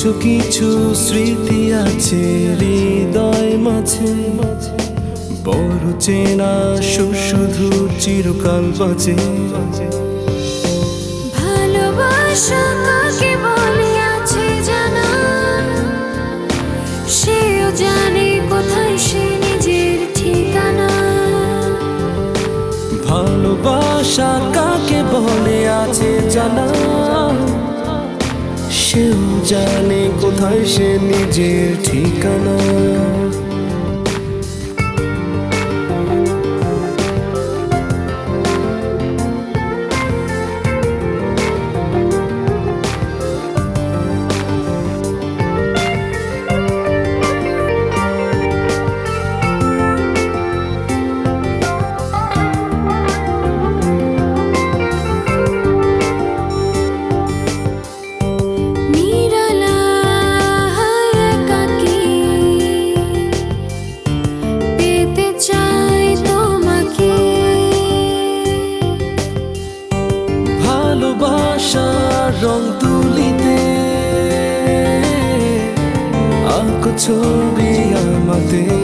কিছু কিছু স্মৃতি আছে হৃদয় মাঝে, বড় চেনা শুধু চিরকাল বাজে। ভালোবাসা কাকে বলে আছে জানা, সেও জানে কোথায় সে নিজের ঠিকানা। ভালোবাসা কাকে বলে আছে জানা, সেও জানে কোথায় সে নিজের ঠিকানা। ভালোবাসার রং তুলিতে আঁকো ছবি আমাদের,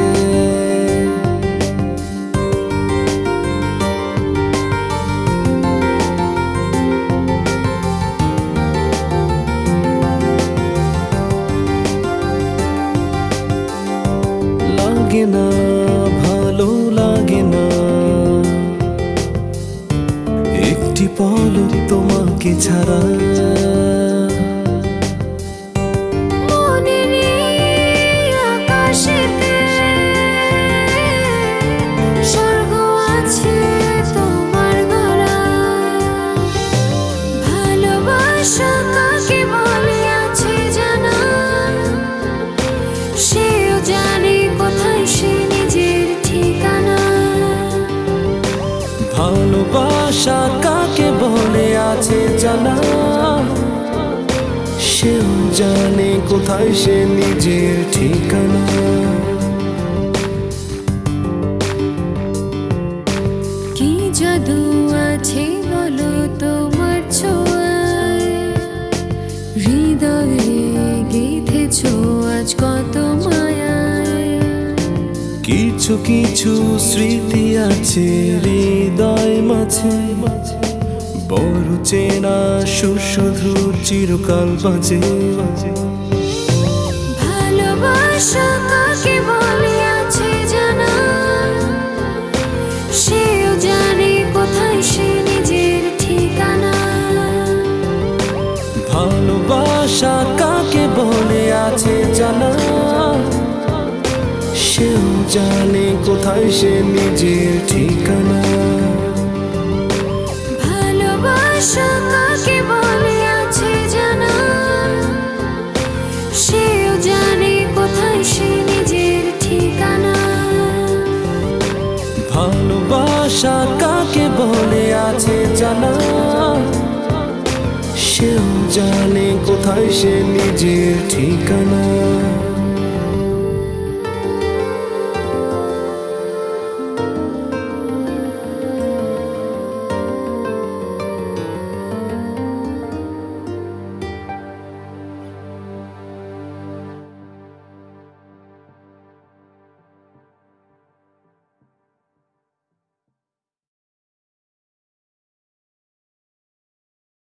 লাগে না ভালো লাগে না একটি পলক তোমাকে ছাড়া। স্বর্গ আছে তোমার গড়া। ভালোবাসা কাকে বলে আছে জানা, সেও জানে কোথায় সে নিজের ঠিকানা। ভালোবাসা কাকে বলে আছে জানা, সেও জানে কোথায় সে নিজের ঠিকানা। কি জাদু আছে বলো তোমার ছোঁয়ায়, হৃদয়ে গেঁথেছো আজ কত মায়ায়। কিছু কিছু স্মৃতি আছে হৃদয় মাঝে, বড় চেনা শুধু চিরকাল বাজে। ভালোবাসা কাকে বলে আছে জানা, সেও জানে কোথায় সে নিজের ঠিকানা। ভালোবাসা কাকে বলে আছে জানা, সেও জানে কোথায় সে নিজের ঠিকানা। ভালোবাসা কাকে বলে আছে জানা, সেও জানে কোথায় সে নিজের ঠিকানা। ভালোবাসা কাকে বলে আছে জানা, সেও জানে কোথায় সে নিজের ঠিকানা।